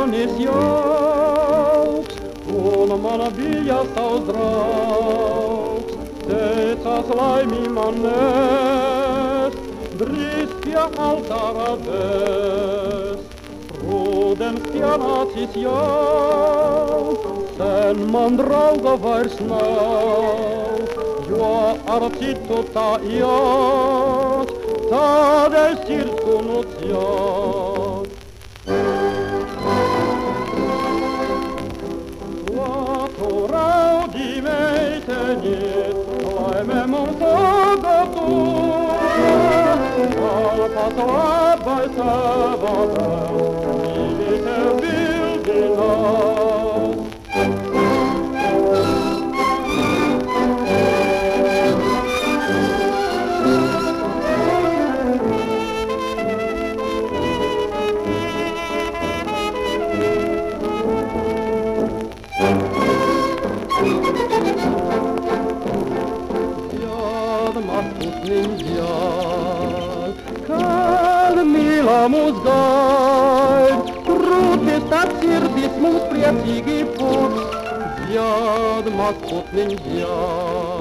manis jauks, un mana bija savs draugs. Teicās laimi man nest, drīz pie altāra vest. Rudens pienācis jau, sen man drauga vairs nav, jo ar citu tā iet, tādēļ sirds nu ciet. Tu raudi meiteni, laime mums tagad tu, kalpas labai tavo vēl, mīļi tev bildinās. Kad mīlā mūs gaid, krūtis tad sirdis mums priecīgi poks, dzied maz putniņ dzied.